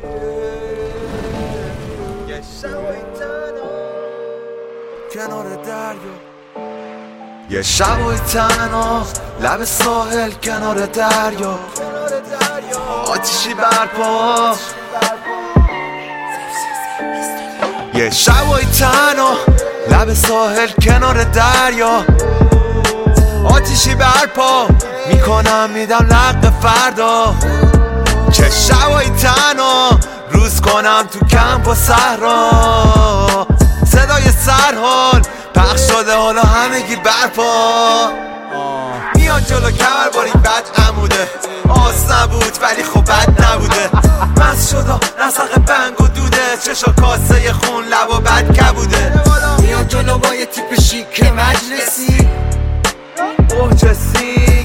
یه شبای تنها کنار دریا، یه شبای تنها لب ساحل کنار دریا، آتیشی برپا. یه شبای تنها لب ساحل کنار دریا، آتیشی برپا میکنم میدم لق فردا. چه شبای تنها روز کنم تو کمپ و صحرا، صدای سرحال پخش شده حالا همگی برپا. میاد جلو کمر بارید بد عموده، آس نبود ولی خب بد نبوده، مست شدا نسق بنگ و دوده، چشا کاسه خون لبا بد کبوده. میاد جلو با یه تیپ شیک مجلسی، مهجسیم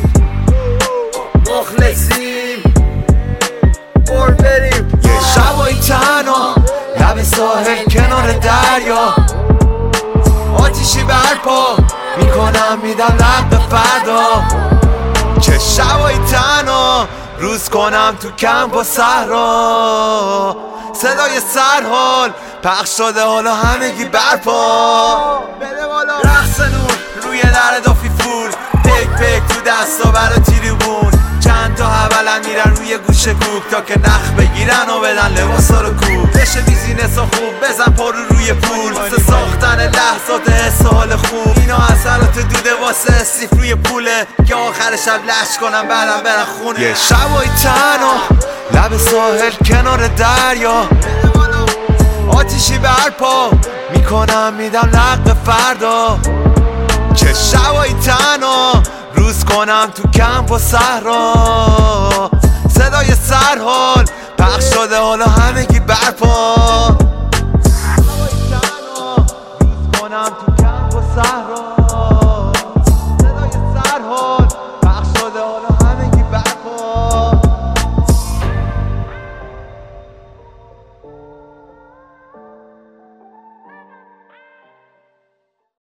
مخلصیم بر بریم. یه شبای تنها لب ساحل کنار دریا، آتیشی برپا میکنم میدم لق فردا. چه شبای تنها روز کنم تو کمپ و صحرا، صدای سرحال پخش شده حالا همگی برپا. رقص نور روی در دافی فول، پک پک تو دستا برا تریبون، چند تا حولن میرن روی گوش کوک تا که نخ بگیرن و بدن لباسا رو کوک. بشه بیزینس خوب بزن پارو روی پول، واسه ساختن لحظات حس حال خوب. اینا اثرات دوده واسه استیف روی پوله که آخر شب لش کنم بعدم برن خونه. یه شبای تنها لب ساحل کنار دریا، آتیشی برپا میکنم میدم لق فردا. چه شبای تنها روز کنم تو کمپ و صحرا، صدای سرحال پخش شده حالا همگی برپا.